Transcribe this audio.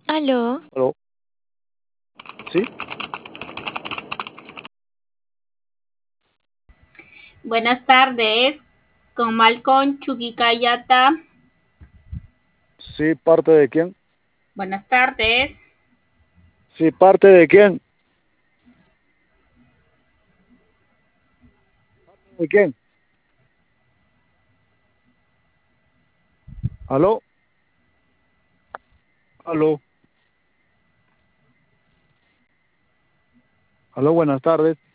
Aló, Aló, ¿sí? Buenas tardes, con Malcolm Chukikayata. Sí, ¿parte de quién? Buenas tardes. Sí, ¿parte de quién? ¿De quién? ¿Aló? ¿Aló? ¿Aló? Buenas tardes.